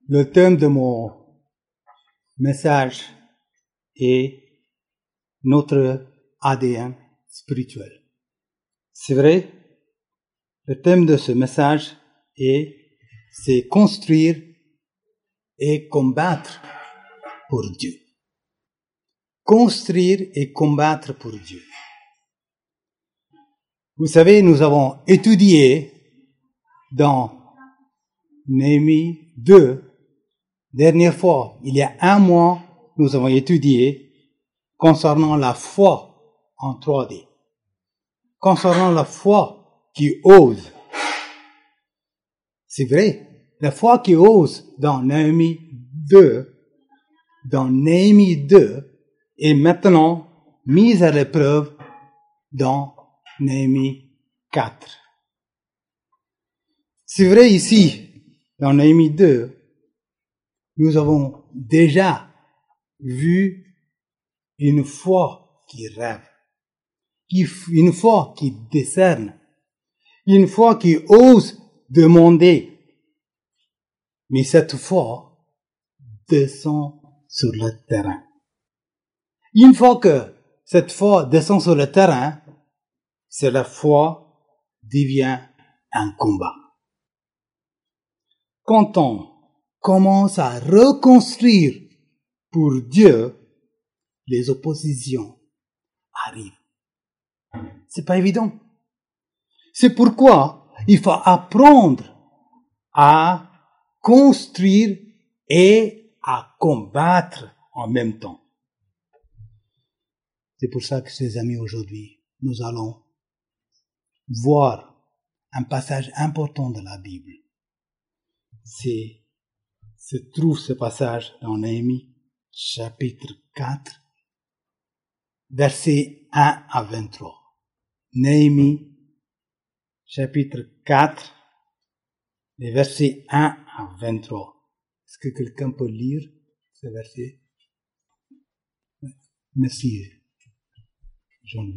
Le thème de mon message est notre ADN spirituel. C'est vrai, le thème de ce message c'est construire et combattre pour Dieu. Construire et combattre pour Dieu. Vous savez, nous avons étudié dans Néhémie 2, dernière fois, il y a un mois, nous avons étudié concernant la foi en 3D. Concernant la foi qui ose. C'est vrai, la foi qui ose dans Néhémie 2 est maintenant mise à l'épreuve dans Néhémie 4. C'est vrai ici, dans Néhémie 2, nous avons déjà vu une foi qui rêve, une foi qui discerne, une foi qui ose demander. Mais cette foi descend sur le terrain. Une fois que cette foi descend sur le terrain, la foi devient un combat. Quand on commence à reconstruire pour Dieu, les oppositions arrivent. C'est pas évident. C'est pourquoi il faut apprendre à construire et à combattre en même temps. C'est pour ça que, chers amis, aujourd'hui, nous allons voir un passage important de la Bible. Se trouve ce passage dans Néhémie, chapitre 4, versets 1 à 23. Néhémie, chapitre 4, les versets 1 à 23. Est-ce que quelqu'un peut lire ce verset? Merci, Jean.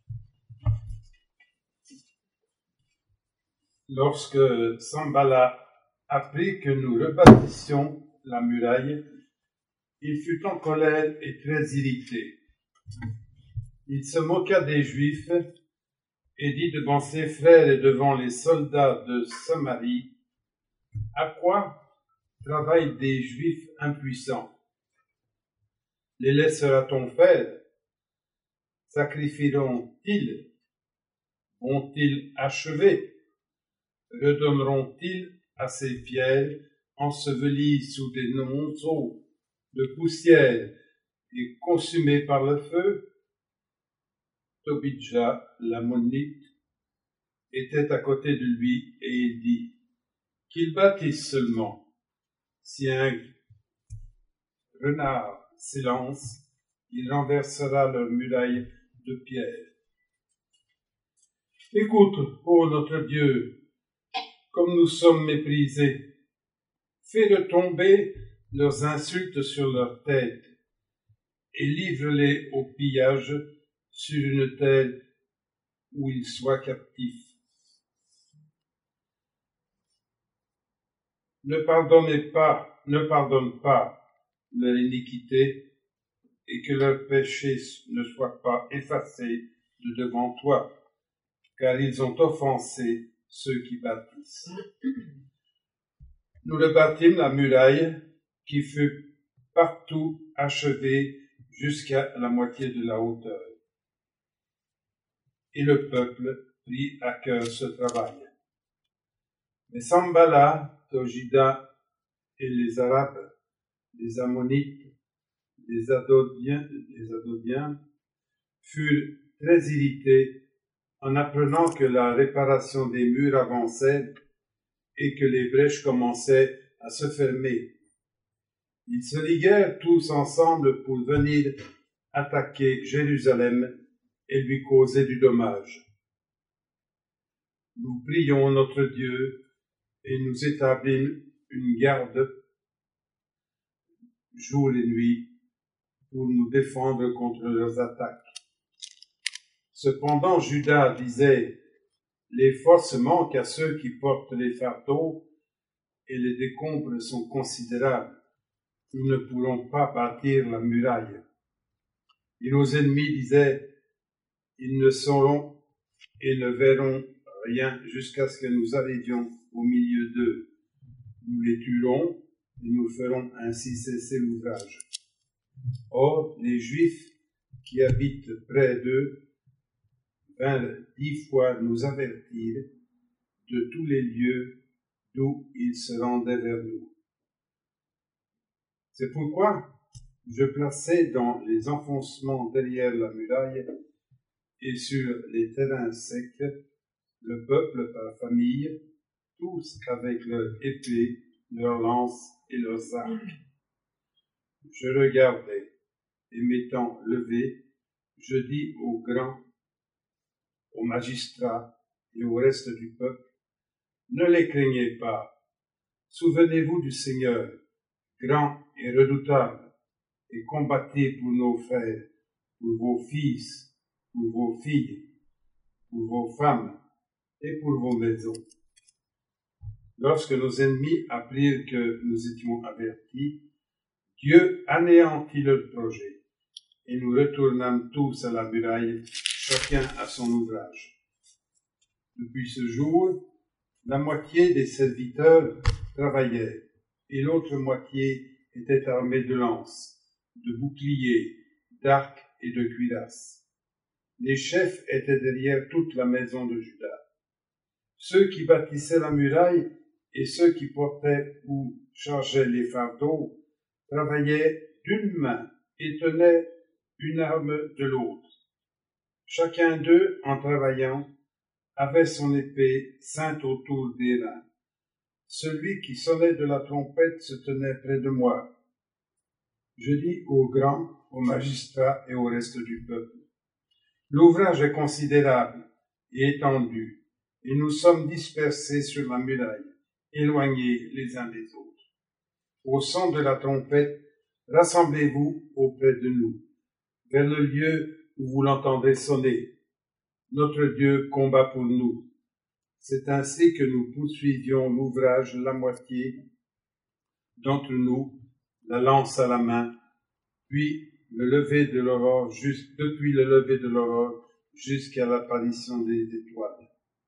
Lorsque Sanballat apprit que nous rebâtissions la muraille, il fut en colère et très irrité. Il se moqua des Juifs et dit devant ses frères et devant les soldats de Samarie, « À quoi travaillent des Juifs impuissants? Les laissera-t-on faire? Sacrifieront-ils? Vont-ils achever? Redonneront-ils à ces pierres ensevelies sous des monceaux de poussière et consumées par le feu? » Tobidja, l'ammonite, était à côté de lui et il dit, « Qu'ils bâtissent seulement. Si un renard s'élance, il renversera leur muraille de pierre. Écoute, ô notre Dieu, comme nous sommes méprisés. Fais retomber leurs insultes sur leur tête et livre-les au pillage sur une terre où ils soient captifs. Ne pardonne pas leur iniquité et que leurs péchés ne soient pas effacés de devant toi, car ils ont offensé ceux qui bâtissent. Nous rebâtîmes la muraille qui fut partout achevée jusqu'à la moitié de la hauteur. Et le peuple prit à cœur ce travail. Mais Sanballat, Tobidja et les Arabes, les Ammonites, les Adoniens, furent très irrités en apprenant que la réparation des murs avançait et que les brèches commençaient à se fermer. Ils se liguèrent tous ensemble pour venir attaquer Jérusalem et lui causer du dommage. Nous prions notre Dieu et nous établîmes une garde jour et nuit pour nous défendre contre leurs attaques. Cependant, Juda disait, « Les forces manquent à ceux qui portent les fardeaux et les décombres sont considérables. Nous ne pourrons pas bâtir la muraille. Et nos ennemis disaient, ils ne sauront et ne verront rien jusqu'à ce que nous arrivions au milieu d'eux. Nous les tuerons et nous ferons ainsi cesser l'ouvrage. Or, les Juifs qui habitent près d'eux vinrent 10 fois nous avertir de tous les lieux d'où ils se rendaient vers nous. C'est pourquoi je plaçai dans les enfoncements derrière la muraille et sur les terrains secs le peuple par famille, tous avec leur épée, leurs lances et leurs arcs. Je regardai, et m'étant levé, je dis aux grands, aux magistrats et au reste du peuple, ne les craignez pas, souvenez-vous du Seigneur, grand et redoutable, et combattez pour nos frères, pour vos fils, pour vos filles, pour vos femmes et pour vos maisons. Lorsque nos ennemis apprirent que nous étions avertis, Dieu anéantit leur projet, et nous retournâmes tous à la muraille, chacun à son ouvrage. Depuis ce jour, la moitié des serviteurs travaillaient, et l'autre moitié était armée de lances, de boucliers, d'arcs et de cuirasses. Les chefs étaient derrière toute la maison de Juda. Ceux qui bâtissaient la muraille et ceux qui portaient ou chargeaient les fardeaux travaillaient d'une main et tenaient une arme de l'autre. Chacun d'eux, en travaillant, avait son épée ceinte autour des reins. Celui qui sonnait de la trompette se tenait près de moi. Je dis aux grands, aux magistrats et au reste du peuple, l'ouvrage est considérable et étendu, et nous sommes dispersés sur la muraille, éloignés les uns des autres. Au son de la trompette, rassemblez-vous auprès de nous, vers le lieu où vous l'entendez sonner. Notre Dieu combat pour nous. C'est ainsi que nous poursuivions l'ouvrage la moitié d'entre nous, la lance à la main, depuis le lever de l'aurore jusqu'à l'apparition des étoiles.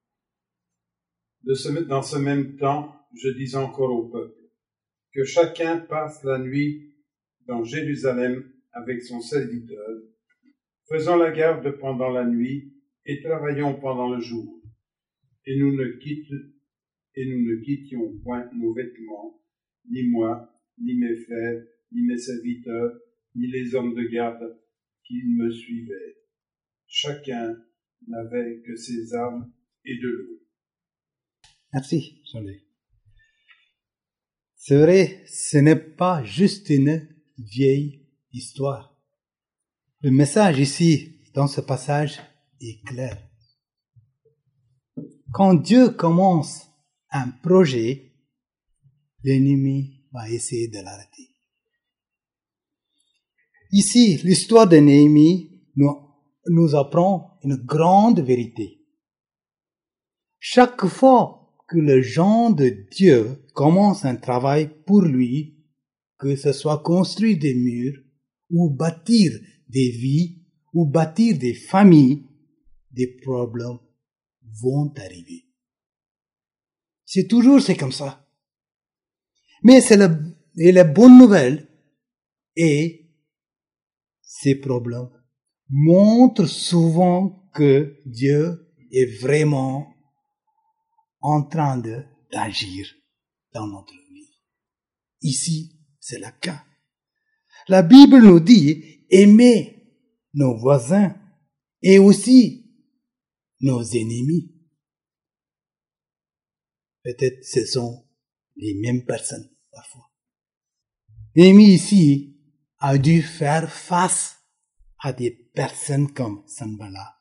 Dans ce même temps, je dis encore au peuple, que chacun passe la nuit dans Jérusalem avec son serviteur, faisant la garde pendant la nuit et travaillons pendant le jour. Et nous ne quittions point nos vêtements, ni moi, ni mes frères, ni mes serviteurs, ni les hommes de garde qui me suivaient. Chacun n'avait que ses armes et de l'eau. Merci, Jean-Luc. C'est vrai, ce n'est pas juste une vieille histoire. Le message ici, dans ce passage, est clair. Quand Dieu commence un projet, l'ennemi va essayer de l'arrêter. Ici, l'histoire de Néhémie nous apprend une grande vérité. Chaque fois que le gens de Dieu commence un travail pour lui, que ce soit construire des murs, ou bâtir des vies, ou bâtir des familles, des problèmes vont arriver. C'est comme ça. Mais la bonne nouvelle, et ces problèmes montrent souvent que Dieu est vraiment en train d'agir dans notre vie. Ici, c'est le cas. La Bible nous dit aimer nos voisins et aussi nos ennemis. Peut-être ce sont les mêmes personnes parfois. Néhémie ici a dû faire face à des personnes comme Sanballat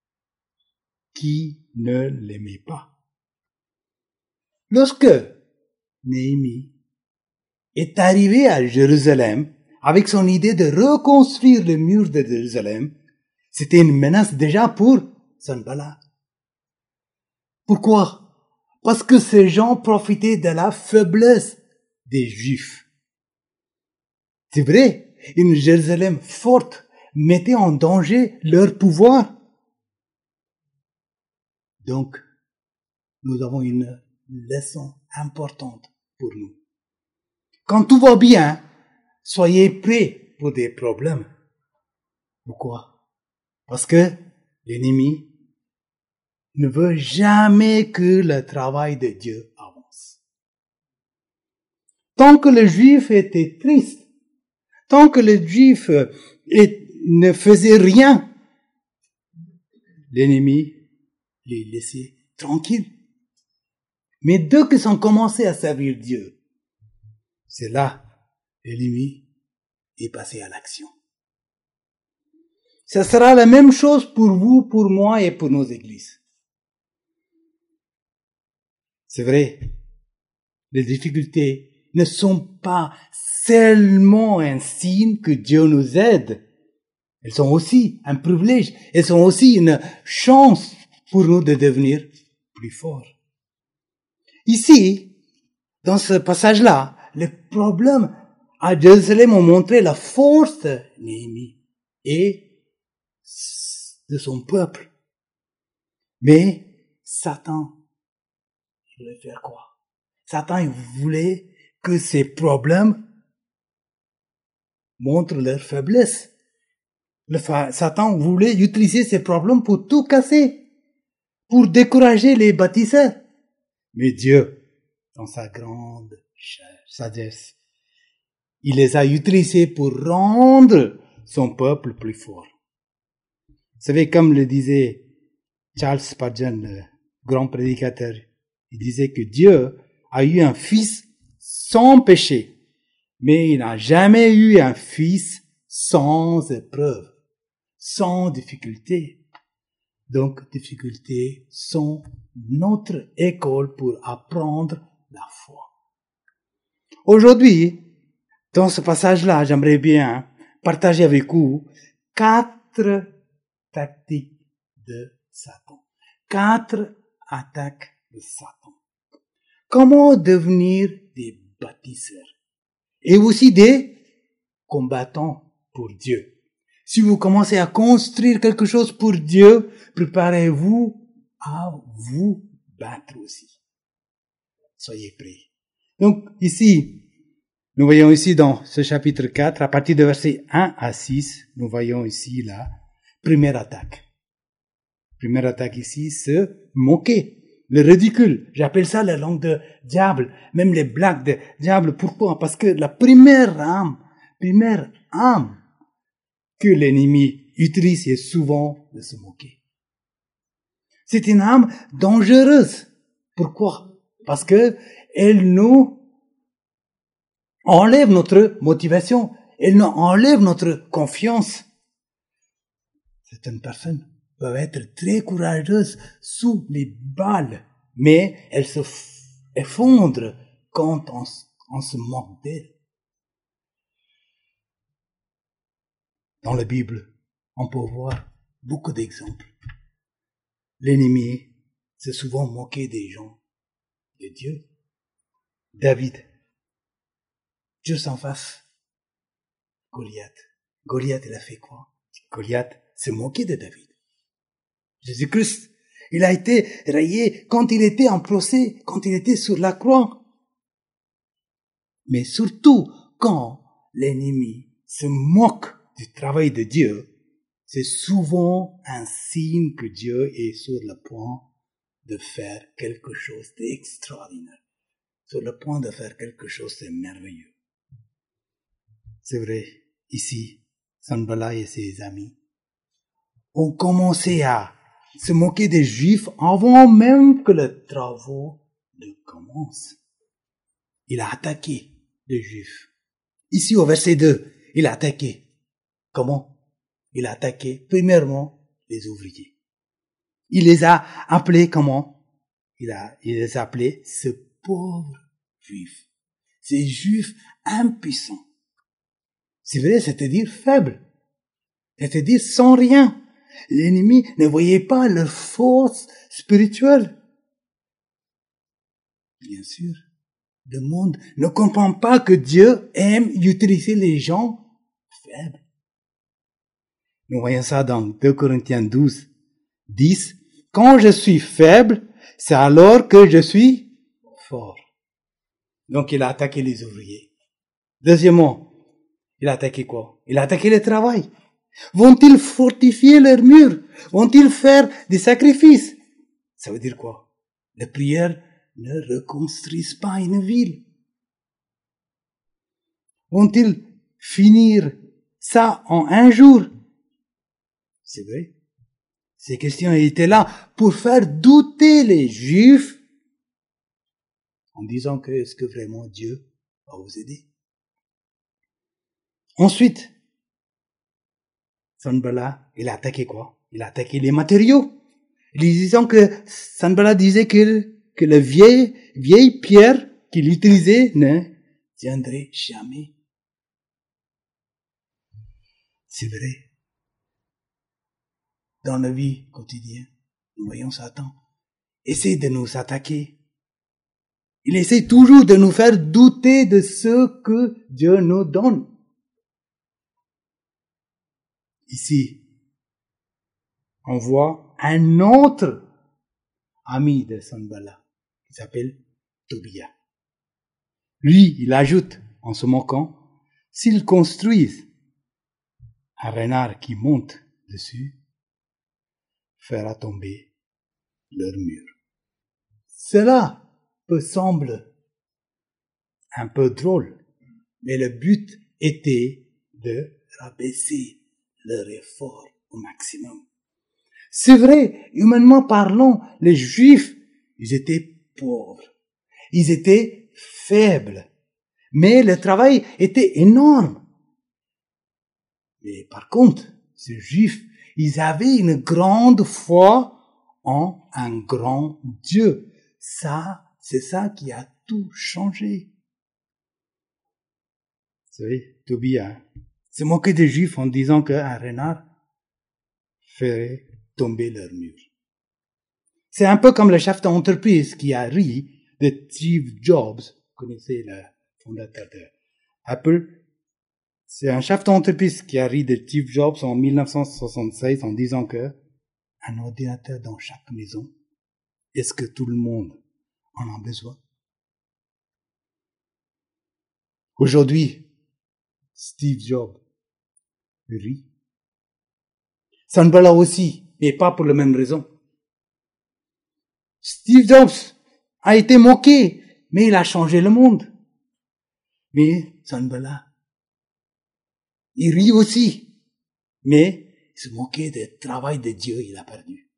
qui ne l'aimaient pas. Lorsque Néhémie est arrivé à Jérusalem avec son idée de reconstruire le mur de Jérusalem, c'était une menace déjà pour Sanballat. Pourquoi? Parce que ces gens profitaient de la faiblesse des Juifs. C'est vrai, une Jérusalem forte mettait en danger leur pouvoir. Donc, nous avons une leçon importante pour nous. Quand tout va bien, soyez prêts pour des problèmes. Pourquoi? Parce que l'ennemi ne veut jamais que le travail de Dieu avance. Tant que le Juif était triste, tant que le Juif ne faisait rien, l'ennemi les laissait tranquilles. Mais dès qu'ils ont commencé à servir Dieu, c'est là l'ennemi est passé à l'action. Ce sera la même chose pour vous, pour moi et pour nos églises. C'est vrai, les difficultés ne sont pas seulement un signe que Dieu nous aide. Elles sont aussi un privilège. Elles sont aussi une chance pour nous de devenir plus forts. Ici, dans ce passage-là, les problèmes à Jérusalem ont montré la force de Néhémie et de son peuple. Mais Satan voulait faire quoi? Satan il voulait que ces problèmes montrent leur faiblesse. Satan voulait utiliser ces problèmes pour tout casser, pour décourager les bâtisseurs. Mais Dieu, dans sa grande sagesse, il les a utilisés pour rendre son peuple plus fort. Vous savez, comme le disait Charles Spurgeon, le grand prédicateur, il disait que Dieu a eu un fils sans péché, mais il n'a jamais eu un fils sans épreuve, sans difficulté. Donc, difficultés sont notre école pour apprendre la foi. Aujourd'hui, dans ce passage-là, j'aimerais bien partager avec vous 4 tactiques de Satan. 4 attaques de Satan. Comment devenir des bâtisseurs et aussi des combattants pour Dieu. Si vous commencez à construire quelque chose pour Dieu, préparez-vous à vous battre aussi. Soyez prêts. Donc ici, nous voyons ici dans ce chapitre 4, à partir de versets 1 à 6, nous voyons ici la première attaque. Première attaque ici, se moquer. Le ridicule, j'appelle ça la langue de diable, même les blagues de diable. Pourquoi? Parce que la première âme que l'ennemi utilise est souvent de se moquer. C'est une âme dangereuse. Pourquoi? Parce que elle nous enlève notre motivation, elle nous enlève notre confiance. Certaines personnes peuvent être très courageuses sous les balles, mais elles se effondrent quand on se moque d'elles. Dans la Bible, on peut voir beaucoup d'exemples. L'ennemi s'est souvent moqué des gens de Dieu. David, Dieu s'en fasse. Goliath, il a fait quoi? Goliath s'est moqué de David. Jésus-Christ, il a été rayé quand il était en procès, quand il était sur la croix. Mais surtout, quand l'ennemi se moque du travail de Dieu, c'est souvent un signe que Dieu est sur le point de faire quelque chose d'extraordinaire, sur le point de faire quelque chose de merveilleux. C'est vrai, ici, Sanballat et ses amis ont commencé à se moquer des Juifs avant même que les travaux ne commencent. Il a attaqué les Juifs. Ici, au verset 2, il a attaqué. Comment? Il a attaqué, premièrement, les ouvriers. Il les a appelés comment? Il les a appelés ce pauvre Juif. Ces Juifs impuissants. C'est vrai, c'est-à-dire faibles. C'est-à-dire sans rien. L'ennemi ne voyait pas leur force spirituelle. Bien sûr, le monde ne comprend pas que Dieu aime utiliser les gens faibles. Nous voyons ça dans 2 Corinthiens 12, 10. Quand je suis faible, c'est alors que je suis fort. Donc il a attaqué les ouvriers. Deuxièmement, il a attaqué quoi? Il a attaqué le travail. Vont-ils fortifier leurs murs? Vont-ils faire des sacrifices? Ça veut dire quoi? Les prières ne reconstruisent pas une ville. Vont-ils finir ça en un jour? C'est vrai. Ces questions étaient là pour faire douter les Juifs en disant que est-ce que vraiment Dieu va vous aider? Ensuite, Sanballat, il a attaqué quoi? Il a attaqué les matériaux. Il disant que Sanballat disait que la vieille pierre qu'il utilisait ne tiendrait jamais. C'est vrai. Dans la vie quotidienne, nous voyons Satan essayer de nous attaquer. Il essaie toujours de nous faire douter de ce que Dieu nous donne. Ici, on voit un autre ami de Sanballat qui s'appelle Tobia. Lui, il ajoute, en se moquant, s'ils construisent un renard qui monte dessus, fera tomber leur mur. Cela peut sembler un peu drôle, mais le but était de rabaisser leur effort au maximum. C'est vrai, humainement parlant, les Juifs, ils étaient pauvres, ils étaient faibles, mais le travail était énorme. Mais par contre, ces Juifs, ils avaient une grande foi en un grand Dieu. Ça, c'est ça qui a tout changé. Vous savez, Tobia se moquait des Juifs en disant qu'un renard ferait tomber leur mur. C'est un peu comme le chef d'entreprise qui a ri de Steve Jobs. Vous connaissez le fondateur d'Apple. C'est un chef d'entreprise qui a ri de Steve Jobs en 1976 en disant que un ordinateur dans chaque maison, est-ce que tout le monde en a besoin? Aujourd'hui, Steve Jobs rit. Sanballat aussi, mais pas pour la même raison. Steve Jobs a été moqué, mais il a changé le monde. Mais Sanballat, il rit aussi, mais il se moquait du travail de Dieu, il a perdu.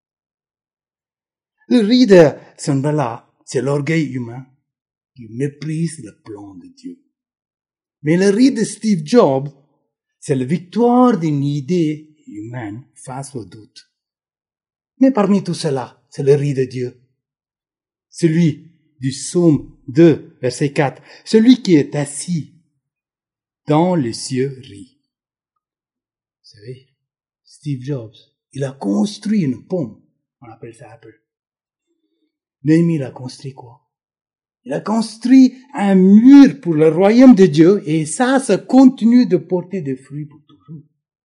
Le riz de Sanballat, c'est l'orgueil humain qui méprise le plan de Dieu. Mais le riz de Steve Jobs, c'est la victoire d'une idée humaine face au doute. Mais parmi tout cela, c'est le riz de Dieu. Celui du psaume 2, verset 4. Celui qui est assis dans les cieux rit. Vous savez, Steve Jobs, il a construit une pomme. On appelle ça Apple. Néhémie, il a construit quoi? Il a construit un mur pour le royaume de Dieu et ça continue de porter des fruits pour toujours.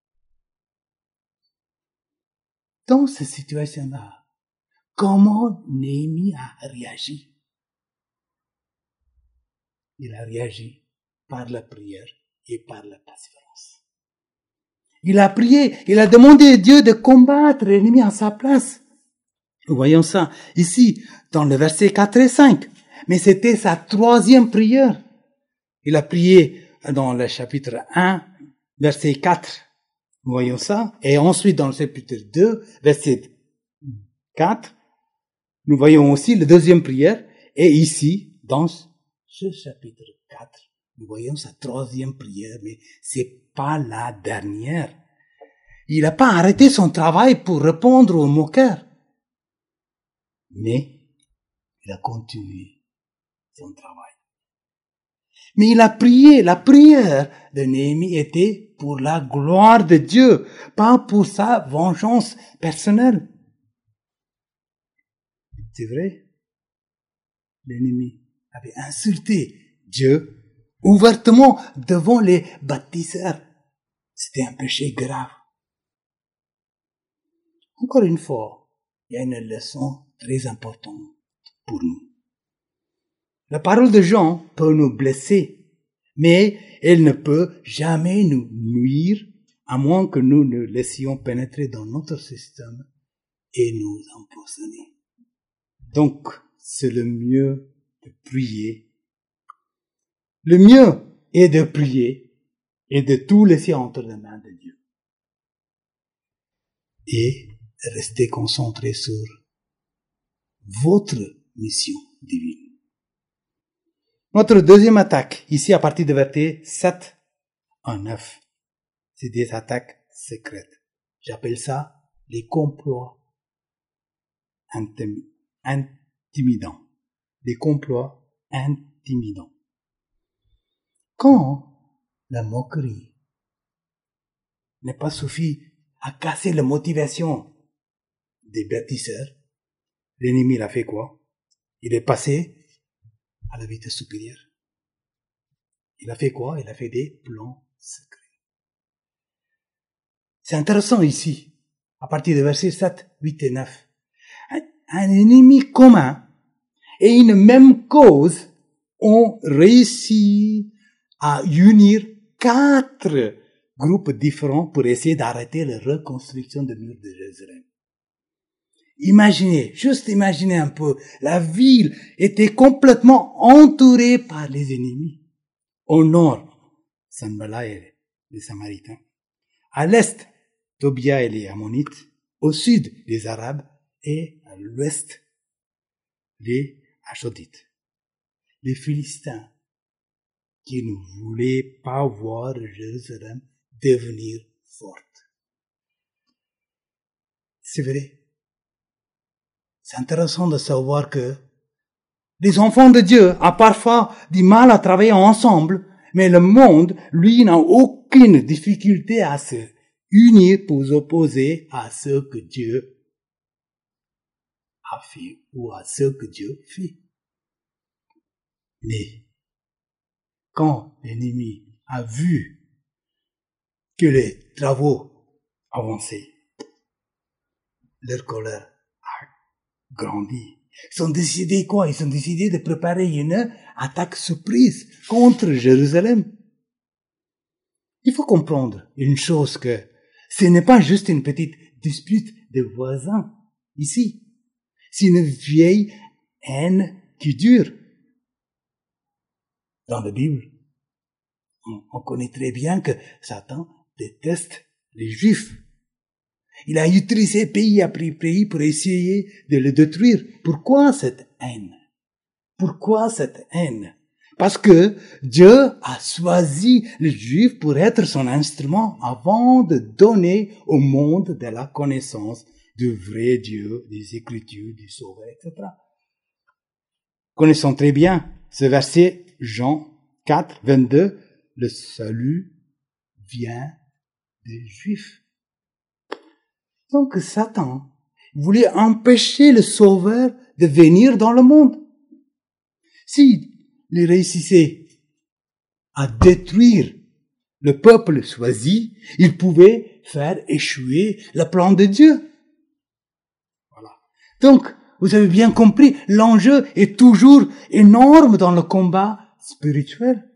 Dans cette situation-là, comment Néhémie a réagi? Il a réagi par la prière et par la persévérance. Il a prié, il a demandé à Dieu de combattre l'ennemi à sa place. Nous voyons ça ici dans le verset 4 et 5. Mais c'était sa troisième prière. Il a prié dans le chapitre 1, verset 4. Nous voyons ça. Et ensuite dans le chapitre 2, verset 4, nous voyons aussi la deuxième prière. Et ici, dans ce chapitre 4, nous voyons sa troisième prière, mais c'est pas la dernière. Il n'a pas arrêté son travail pour répondre aux moqueurs. Mais il a continué son travail. Mais il a prié. La prière de Néhémie était pour la gloire de Dieu, pas pour sa vengeance personnelle. C'est vrai. l'ennemi avait insulté Dieu ouvertement devant les bâtisseurs. C'était un péché grave. Encore une fois, il y a une leçon très importante pour nous. La parole de Jean peut nous blesser, mais elle ne peut jamais nous nuire à moins que nous ne laissions pénétrer dans notre système et nous empoisonner. Donc, c'est le mieux de prier. Le mieux est de prier et de tout laisser entre les mains de Dieu. Et rester concentré sur votre mission divine. Notre deuxième attaque, ici à partir de versets 7 à 9, c'est des attaques secrètes. J'appelle ça les complots intimidants. Des complots intimidants. Quand la moquerie n'est pas suffi à casser la motivation des bâtisseurs, l'ennemi l'a fait quoi? Il est passé à la vitesse supérieure. Il a fait quoi? Il a fait des plans secrets. C'est intéressant ici, à partir de versets 7, 8 et 9. Un ennemi commun et une même cause ont réussi à unir 4 groupes différents pour essayer d'arrêter la reconstruction des murs de Jérusalem. Imaginez, juste imaginez un peu, la ville était complètement entourée par les ennemis. Au nord, Sanballat et les Samaritains. À l'est, Tobia et les Ammonites. Au sud, les Arabes. Et à l'ouest, les Achodites. Les Philistins qui ne voulaient pas voir Jérusalem devenir forte. C'est vrai. C'est intéressant de savoir que les enfants de Dieu ont parfois du mal à travailler ensemble, mais le monde, lui, n'a aucune difficulté à se unir pour s'opposer à ce que Dieu a fait ou à ce que Dieu fait. Mais quand l'ennemi a vu que les travaux avançaient, leur colère a grandi. Ils ont décidé quoi? Ils ont décidé de préparer une attaque surprise contre Jérusalem. Il faut comprendre une chose, que ce n'est pas juste une petite dispute de voisins ici. C'est une vieille haine qui dure. Dans la Bible, on connaît très bien que Satan déteste les Juifs. Il a utilisé pays après pays pour essayer de le détruire. Pourquoi cette haine? Pourquoi cette haine? Parce que Dieu a choisi les Juifs pour être son instrument avant de donner au monde de la connaissance du vrai Dieu, des Écritures, du Sauveur, etc. Connaissons très bien ce verset, Jean 4, 22, le salut vient des Juifs. Donc Satan voulait empêcher le Sauveur de venir dans le monde. S'il réussissait à détruire le peuple choisi, il pouvait faire échouer le plan de Dieu. Voilà. Donc, vous avez bien compris, l'enjeu est toujours énorme dans le combat spirituel.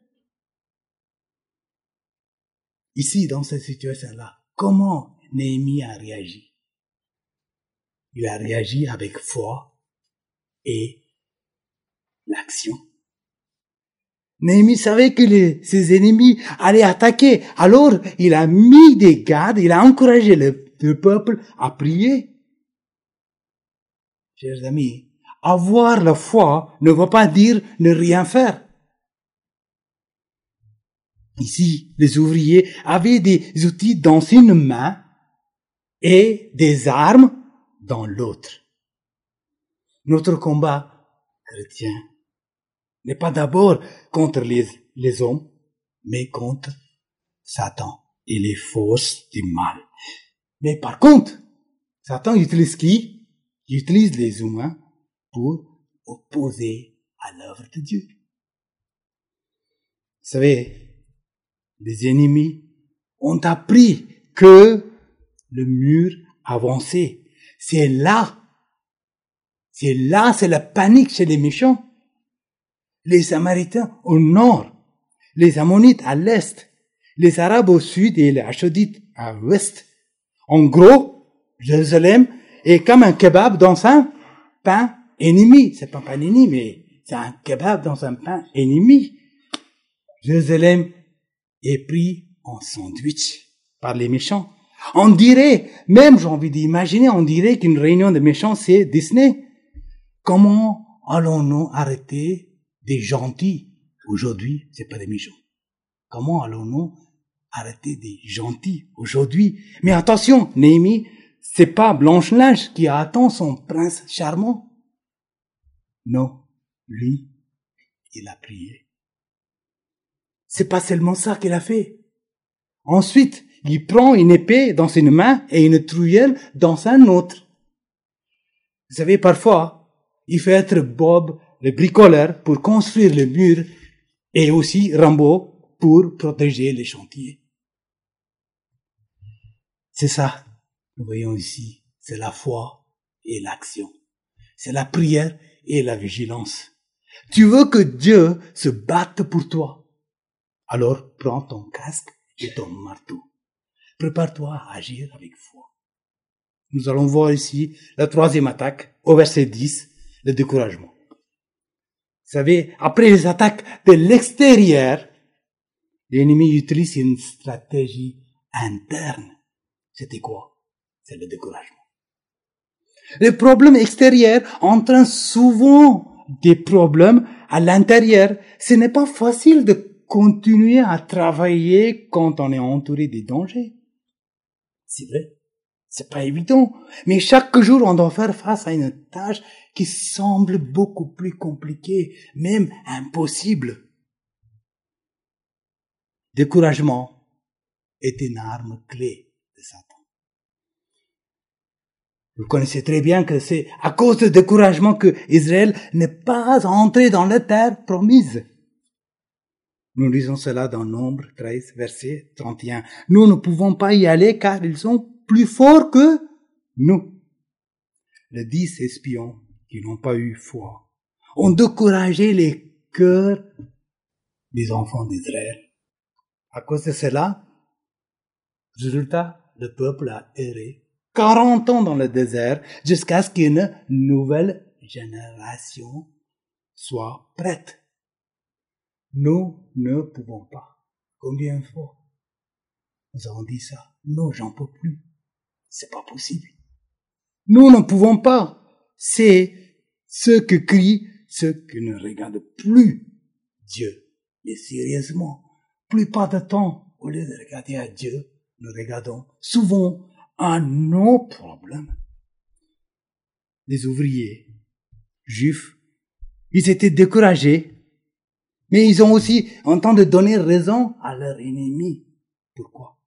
Ici, dans cette situation-là, comment Néhémie a réagi? Il a réagi avec foi et l'action. Néhémie savait que ses ennemis allaient attaquer. Alors, il a mis des gardes, il a encouragé le peuple à prier. Chers amis, avoir la foi ne veut pas dire ne rien faire. Ici, les ouvriers avaient des outils dans une main et des armes dans l'autre. Notre combat chrétien n'est pas d'abord contre les hommes, mais contre Satan et les forces du mal. Mais par contre, Satan utilise qui? Il utilise les humains pour opposer à l'œuvre de Dieu. Vous savez, les ennemis ont appris que le mur avançait. C'est la panique chez les méchants. Les Samaritains au nord, les Ammonites à l'est, les Arabes au sud et les Achodites à l'ouest. En gros, Jérusalem est comme un kebab dans un pain ennemi. C'est pas un pain ennemi, mais c'est un kebab dans un pain ennemi. Jérusalem est pris en sandwich par les méchants. On dirait, même j'ai envie d'imaginer, on dirait qu'une réunion de méchants c'est Disney. Comment allons-nous arrêter des gentils? Aujourd'hui, c'est pas des méchants. Comment allons-nous arrêter des gentils aujourd'hui? Mais attention, Néhémie, c'est pas Blanche-Neige qui attend son prince charmant. Non, lui, il a prié. C'est pas seulement ça qu'il a fait. Ensuite, il prend une épée dans une main et une trouillelle dans un autre. Vous savez, parfois, il faut être Bob, le bricoleur, pour construire le mur, et aussi Rambo pour protéger les chantiers. C'est ça, nous voyons ici, c'est la foi et l'action. C'est la prière et la vigilance. Tu veux que Dieu se batte pour toi? Alors prends ton casque et ton marteau. Prépare-toi à agir avec foi. Nous allons voir ici la troisième attaque, au verset 10, le découragement. Vous savez, après les attaques de l'extérieur, l'ennemi utilise une stratégie interne. C'était quoi? C'est le découragement. Les problèmes extérieurs entraînent souvent des problèmes à l'intérieur. Ce n'est pas facile de continuer à travailler quand on est entouré des dangers. C'est vrai. C'est pas évident. Mais chaque jour, on doit faire face à une tâche qui semble beaucoup plus compliquée, même impossible. Découragement est une arme clé de Satan. Vous connaissez très bien que c'est à cause du découragement que Israël n'est pas entré dans la terre promise. Nous lisons cela dans Nombre 13, verset 31. Nous ne pouvons pas y aller car ils sont plus forts que nous. Les 10 espions qui n'ont pas eu foi ont découragé les cœurs des enfants d'Israël. À cause de cela, résultat, le peuple a erré 40 ans dans le désert jusqu'à ce qu'une nouvelle génération soit prête. Nous ne pouvons pas. Combien de fois nous avons dit ça? Non, j'en peux plus. C'est pas possible. Nous ne pouvons pas. C'est ceux qui crient, ceux qui ne regardent plus Dieu. Mais sérieusement, plupart du temps, au lieu de regarder à Dieu, nous regardons souvent à nos problèmes. Les ouvriers juifs, ils étaient découragés, mais ils ont aussi en train de donner raison à leur ennemi. Pourquoi?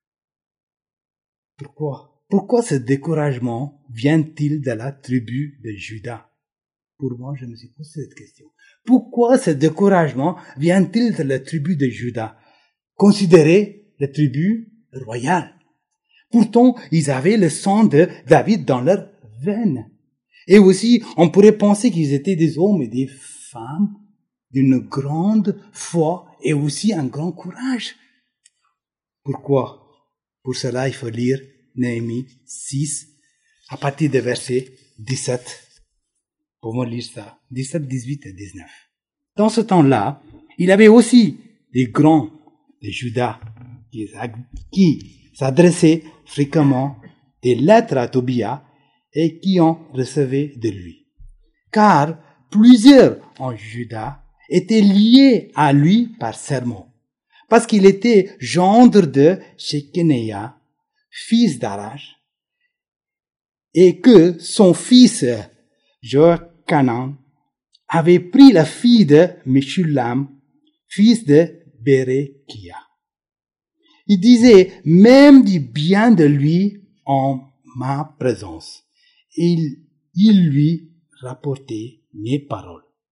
Pourquoi ce découragement vient-il de la tribu de Juda? Pour moi, je me suis posé cette question. Pourquoi ce découragement vient-il de la tribu de Juda, considérée la tribu royale? Pourtant, ils avaient le sang de David dans leurs veines. Et aussi, on pourrait penser qu'ils étaient des hommes et des femmes d'une grande foi et aussi un grand courage. Pourquoi? Pour cela, il faut lire Néhémie 6, à partir du verset 17. Pouvons lire ça. 17, 18 et 19. Dans ce temps-là, il y avait aussi des grands de Juda qui s'adressaient fréquemment des lettres à Tobia et qui en recevaient de lui. Car plusieurs en Juda étaient liés à lui par serment, parce qu'il était gendre de Shekeneia, fils d'Arash, et que son fils Jochanan avait pris la fille de Meshulam, fils de Berekia. Il disait même du bien de lui en ma présence. Il lui rapportait mes paroles.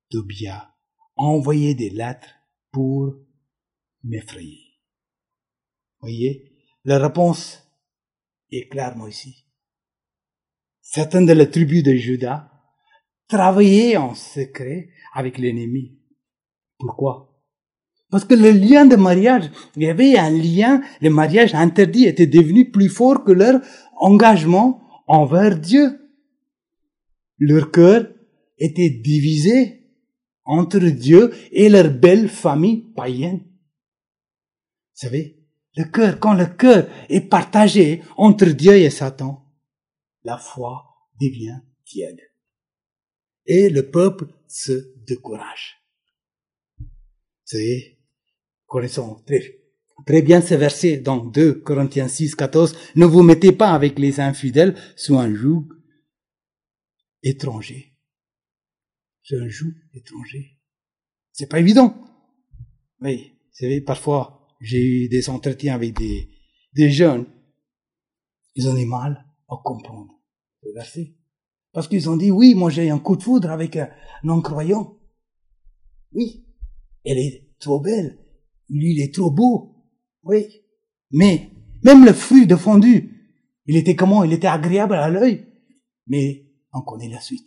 Tobia a envoyé des lettres pour m'effrayer. Voyez, la réponse est clairement ici. Certains de la tribu de Juda travaillaient en secret avec l'ennemi. Pourquoi? Parce que le lien de mariage, il y avait un lien, le mariage interdit était devenu plus fort que leur engagement envers Dieu. Leur cœur était divisé entre Dieu et leur belle famille païenne. Vous savez, quand le cœur est partagé entre Dieu et Satan, la foi devient tiède. Et le peuple se décourage. Vous savez, connaissons très bien ce verset dans 2 Corinthiens 6, 14. Ne vous mettez pas avec les infidèles sous un joug étranger. C'est un joug étranger. C'est pas évident. Oui, vous savez, parfois, j'ai eu des entretiens avec des jeunes. Ils ont du mal à comprendre le verset. Parce qu'ils ont dit, oui, moi j'ai un coup de foudre avec un non-croyant. Oui, elle est trop belle. Lui, il est trop beau. Oui. Mais, même le fruit défendu, il était comment? Il était agréable à l'œil. Mais, on connaît la suite.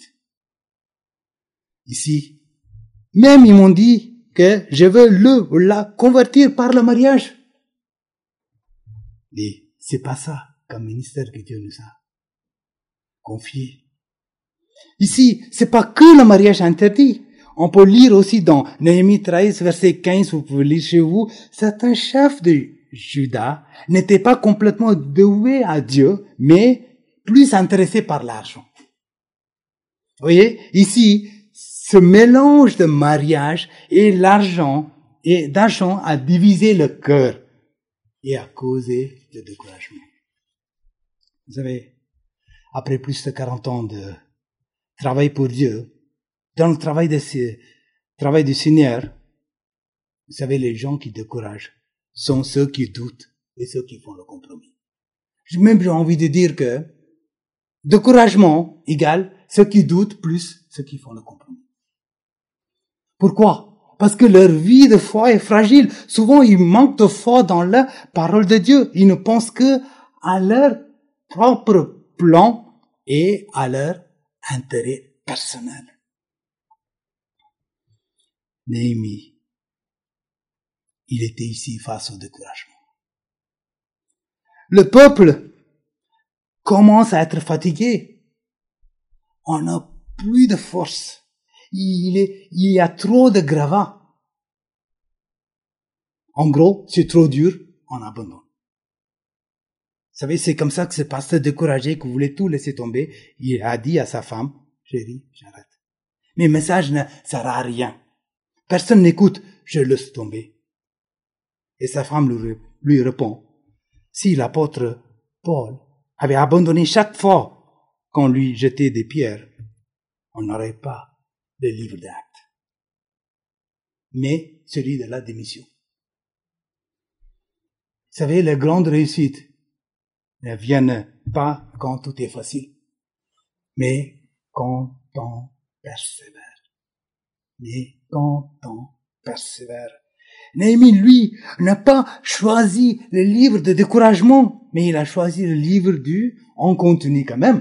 Ici, même ils m'ont dit que je veux le ou la convertir par le mariage. Mais, c'est pas ça comme ministère que Dieu nous a confié. Ici, c'est pas que le mariage interdit. On peut lire aussi dans Néhémie 13, verset 15, vous pouvez lire chez vous, certains chefs de Juda n'étaient pas complètement dévoués à Dieu, mais plus intéressés par l'argent. Vous voyez, ici, ce mélange de mariage et d'argent a divisé le cœur et a causé le découragement. Vous savez, après plus de 40 ans de travail pour Dieu, dans le travail du Seigneur, vous savez, les gens qui découragent sont ceux qui doutent et ceux qui font le compromis. Même j'ai envie de dire que découragement égale ceux qui doutent plus ceux qui font le compromis. Pourquoi? Parce que leur vie de foi est fragile. Souvent, ils manquent de foi dans la parole de Dieu. Ils ne pensent que à leur propre plan et à leur intérêt personnel. Néhémie, il était ici face au découragement. Le peuple commence à être fatigué. On n'a plus de force. Il y a trop de gravats. En gros, c'est trop dur, on abandonne. Vous savez, c'est comme ça que ce pasteur découragé, qui voulait tout laisser tomber, il a dit à sa femme, chérie, j'arrête. Mes messages ne servent à rien. Personne n'écoute, je laisse tomber. Et sa femme lui répond, si l'apôtre Paul avait abandonné chaque fois qu'on lui jetait des pierres, on n'aurait pas le livre d'Actes, mais celui de la démission. Vous savez, les grandes réussites ne viennent pas quand tout est facile, mais quand on persévère. Néhémie, lui, n'a pas choisi le livre de découragement, mais il a choisi le livre du « on continue quand même ».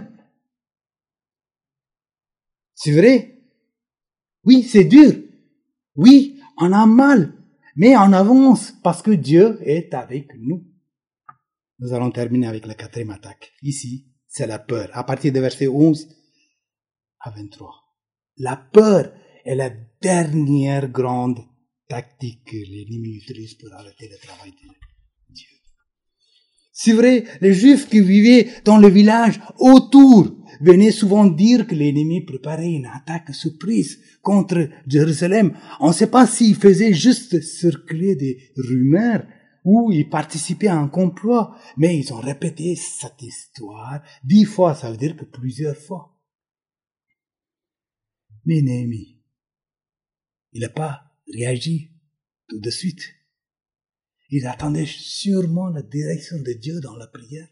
C'est vrai? Oui, c'est dur. Oui, on a mal, mais on avance parce que Dieu est avec nous. Nous allons terminer avec la 4e attaque. Ici, c'est la peur. À partir de verset 11 à 23. La peur est la dernière grande tactique que l'ennemi utilise pour arrêter le travail de Dieu. C'est vrai, les Juifs qui vivaient dans le village autour venaient souvent dire que l'ennemi préparait une attaque surprise contre Jérusalem. On ne sait pas s'il faisait juste circuler des rumeurs ou il participait à un complot, mais ils ont répété cette histoire 10 fois, ça veut dire que plusieurs fois. Mais Néhémie, il n'a pas réagi tout de suite. Il attendait sûrement la direction de Dieu dans la prière.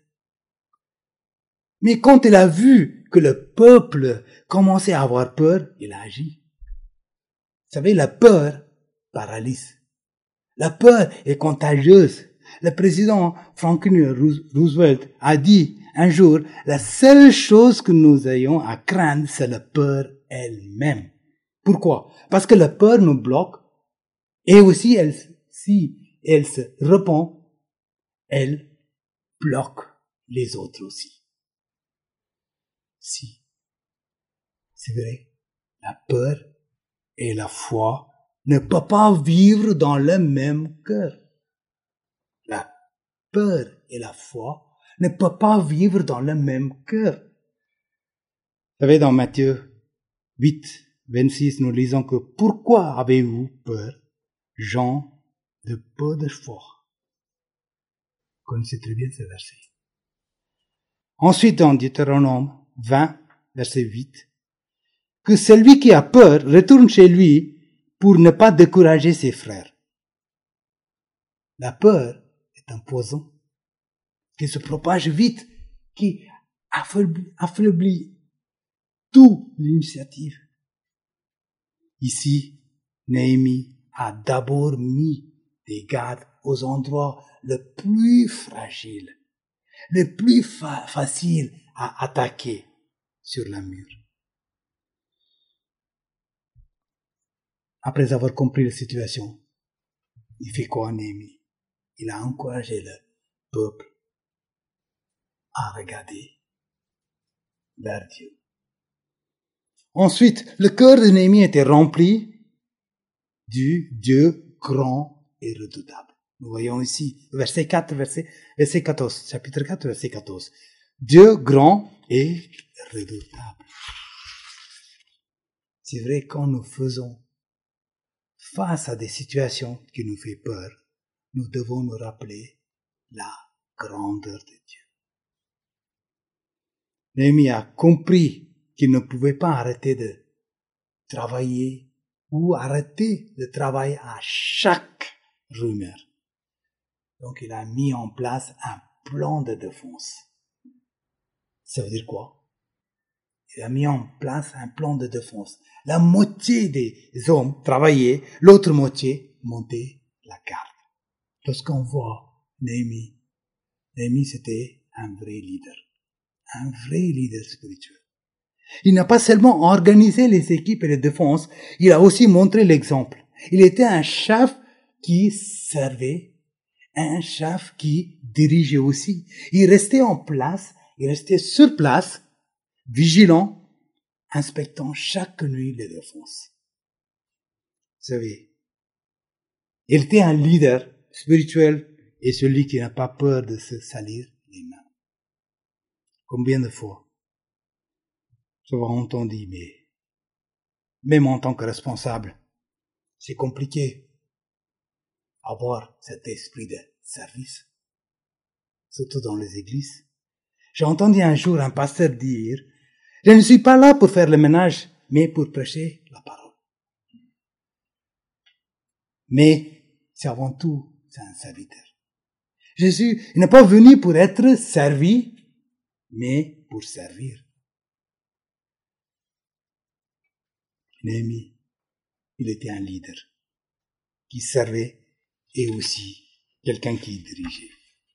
Mais quand il a vu que le peuple commençait à avoir peur, il a agi. savez, la peur paralyse. La peur est contagieuse. Le président Franklin Roosevelt a dit un jour, la seule chose que nous ayons à craindre, c'est la peur elle-même. Pourquoi? Parce que la peur nous bloque et aussi si elle se répand, elle bloque les autres aussi. Si, c'est vrai, la peur et la foi ne peuvent pas vivre dans le même cœur. La peur et la foi ne peuvent pas vivre dans le même cœur. Vous savez, dans Matthieu 8, 26, nous lisons que « Pourquoi avez-vous peur, gens de peu de foi ?» Vous connaissez très bien ce verset. Ensuite, dans Deutéronome 20, verset 8, « Que celui qui a peur retourne chez lui pour ne pas décourager ses frères. » La peur est un poison qui se propage vite, qui affaiblit toute l'initiative. Ici, Néhémie a d'abord mis des gardes aux endroits les plus fragiles, les plus faciles à attaquer sur la mur. Après avoir compris la situation, il fait quoi, Néhémie? Il a encouragé le peuple à regarder vers Dieu. Ensuite, le cœur de Néhémie était rempli du Dieu grand et redoutable. Nous voyons ici, verset 14, chapitre 4, verset 14. Dieu grand et redoutable. C'est vrai, quand nous faisons face à des situations qui nous font peur, nous devons nous rappeler la grandeur de Dieu. Néhémie a compris qu'il ne pouvait pas arrêter de travailler ou arrêter de travailler à chaque rumeur. Donc il a mis en place un plan de défense. Ça veut dire quoi? Il a mis en place un plan de défense. La moitié des hommes travaillaient, l'autre moitié montait la garde. Lorsqu'on voit Néhémie c'était un vrai leader spirituel. Il n'a pas seulement organisé les équipes et les défenses, il a aussi montré l'exemple. Il était un chef qui servait, un chef qui dirigeait aussi. Il restait sur place, vigilant, inspectant chaque nuit les défenses. Vous savez, il était un leader spirituel et celui qui n'a pas peur de se salir les mains. Combien de fois j'avais entendu, mais même en tant que responsable, c'est compliqué avoir cet esprit de service, surtout dans les églises. J'ai entendu un jour un pasteur dire, je ne suis pas là pour faire le ménage, mais pour prêcher la parole. Mais c'est avant tout, c'est un serviteur. Jésus n'est pas venu pour être servi, mais pour servir. Néhémie, il était un leader qui servait et aussi quelqu'un qui dirigeait.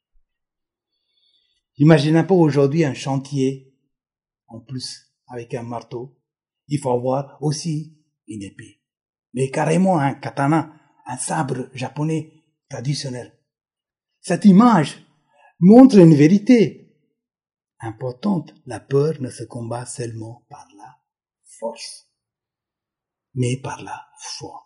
Imaginez pas aujourd'hui un chantier, en plus, avec un marteau. Il faut avoir aussi une épée. Mais carrément un katana, un sabre japonais traditionnel. Cette image montre une vérité importante. La peur ne se combat seulement par la force, mais par la foi.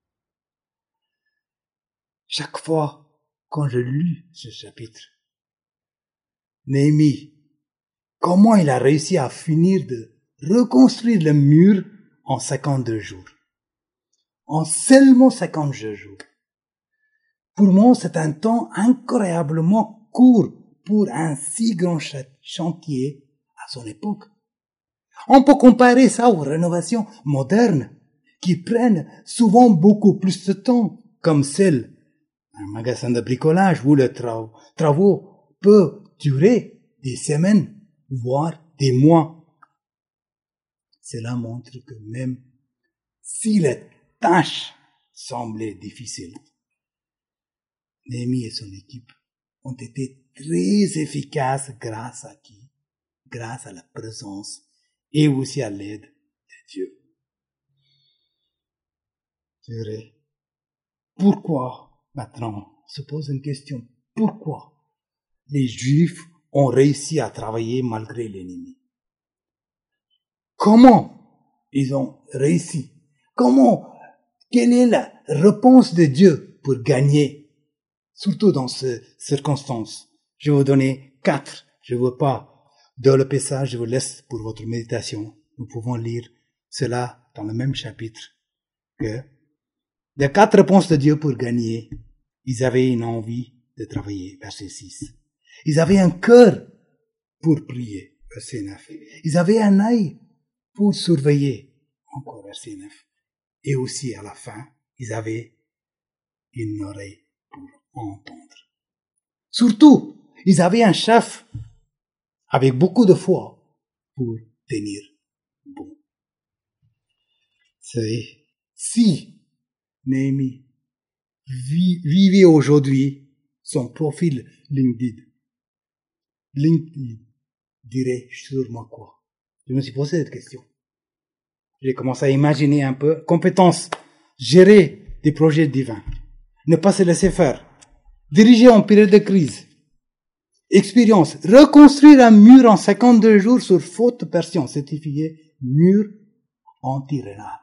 Chaque fois quand je lis ce chapitre, Néhémie, comment il a réussi à finir de reconstruire le mur en 52 jours. En seulement 52 jours. Pour moi, c'est un temps incroyablement court pour un si grand chantier à son époque. On peut comparer ça aux rénovations modernes qui prennent souvent beaucoup plus de temps, comme celle d'un magasin de bricolage où les travaux peuvent durer des semaines, voire des mois. Cela montre que même si le tâche semblait difficile, Néhémie et son équipe ont été très efficaces grâce à qui? Grâce à la présence et aussi à l'aide de Dieu. C'est vrai. Pourquoi, maintenant, se pose une question. Pourquoi les Juifs ont réussi à travailler malgré l'ennemi? Comment ils ont réussi? Quelle est la réponse de Dieu pour gagner? Surtout dans ces circonstances. Je vais vous donner 4. Je ne veux pas développer ça, je vous laisse pour votre méditation. Nous pouvons lire cela dans le même chapitre. Que les 4 réponses de Dieu pour gagner. Ils avaient une envie de travailler, verset 6. Ils avaient un cœur pour prier, verset 9. Ils avaient un œil pour surveiller, encore verset 9. Et aussi à la fin, ils avaient une oreille pour entendre. Surtout, ils avaient un chef avec beaucoup de foi pour tenir bon. C'est si Néhémie vivait aujourd'hui son profil LinkedIn dirait sûrement quoi? Je me suis posé cette question. J'ai commencé à imaginer un peu. Compétence, gérer des projets divins, ne pas se laisser faire, diriger en période de crise, expérience, reconstruire un mur en 52 jours sur faute version certifiée, mur anti-rénal.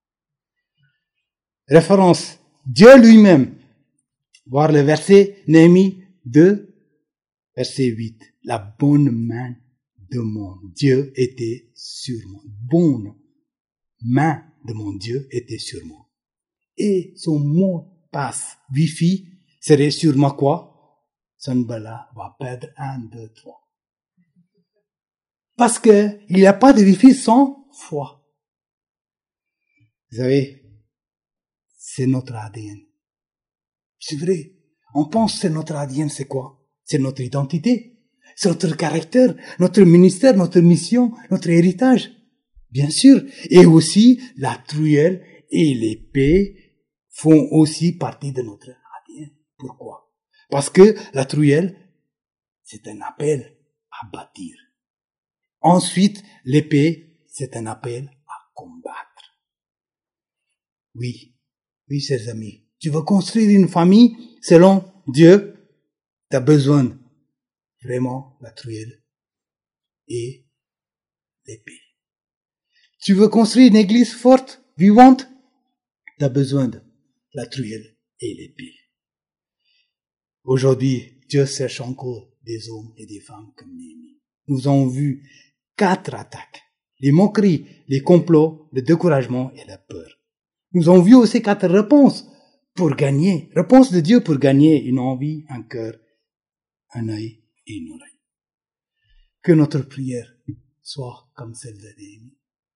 Référence, Dieu lui-même, voir le verset Néhémie 2, verset 8. La bonne main de mon Dieu était sur moi. Bonne main de mon Dieu était sur moi. Et son mot passe, Wi-Fi, serait sûrement quoi? Sanballat va perdre 1, 2, 3. Parce que il n'y a pas de Wi-Fi sans foi. Vous savez, c'est notre ADN. C'est vrai. On pense que c'est notre ADN, c'est quoi? C'est notre identité. C'est notre caractère, notre ministère, notre mission, notre héritage. Bien sûr. Et aussi, la truelle et l'épée font aussi partie de notre ADN. Pourquoi? Parce que la truelle, c'est un appel à bâtir. Ensuite, l'épée, c'est un appel à combattre. Oui, chers amis. Tu veux construire une famille selon Dieu, tu as besoin vraiment de la truelle et l'épée. Tu veux construire une église forte, vivante, tu as besoin de la truelle et l'épée. Aujourd'hui, Dieu cherche encore des hommes et des femmes comme Néhémie. Nous avons vu 4 attaques. Les moqueries, les complots, le découragement et la peur. Nous avons vu aussi 4 réponses pour gagner. Réponse de Dieu pour gagner une envie, un cœur, un œil et une oreille. Que notre prière soit comme celle de Néhémie.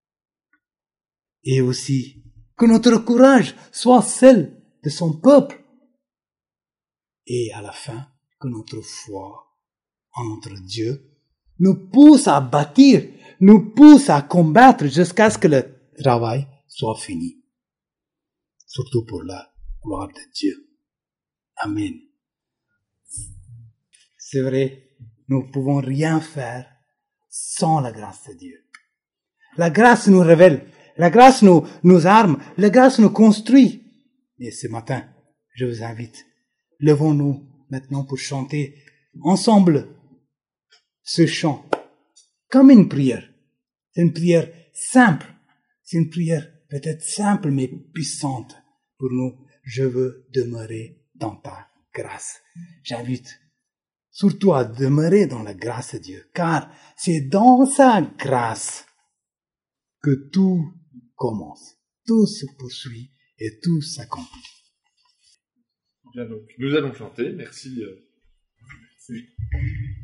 Et aussi, que notre courage soit celle de son peuple. Et à la fin, que notre foi en notre Dieu nous pousse à bâtir, nous pousse à combattre jusqu'à ce que le travail soit fini. Surtout pour la gloire de Dieu. Amen. C'est vrai, nous ne pouvons rien faire sans la grâce de Dieu. La grâce nous révèle, la grâce nous arme, la grâce nous construit. Et ce matin, je vous invite, levons-nous maintenant pour chanter ensemble ce chant comme une prière. C'est une prière simple, c'est une prière peut-être simple mais puissante pour nous. Je veux demeurer dans ta grâce. J'invite surtout à demeurer dans la grâce de Dieu, car c'est dans sa grâce que tout commence, tout se poursuit et tout s'accomplit. Bien, donc, nous allons chanter. Merci.